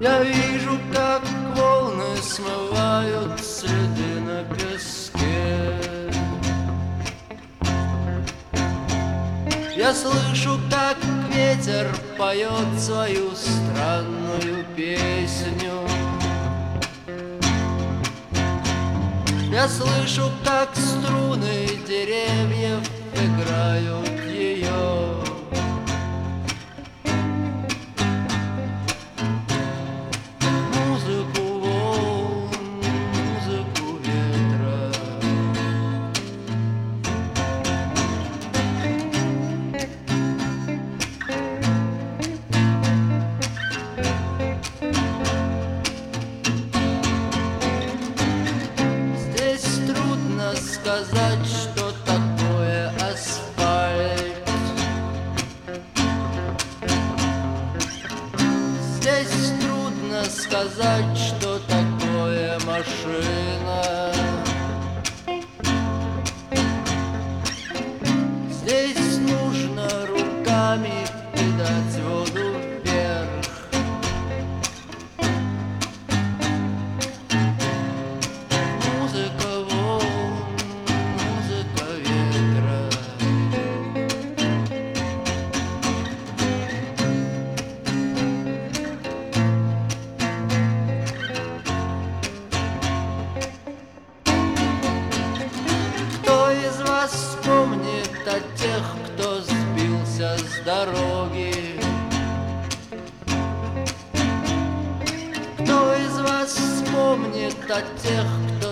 Я вижу, как волны смывают следы на песке. Я слышу, как ветер поет свою странную песню. Я слышу, как струны деревьев играют ее. Музыку волн, музыку ветра. Здесь трудно сказать, что такое асфальт. Здесь трудно сказать, что такое машина. Здесь нужно руками кидать воду вверх. Музыка волн, музыка ветра. Кто из вас вспомнит о тех, кто сбился с дороги? Кто из вас вспомнит о тех, кто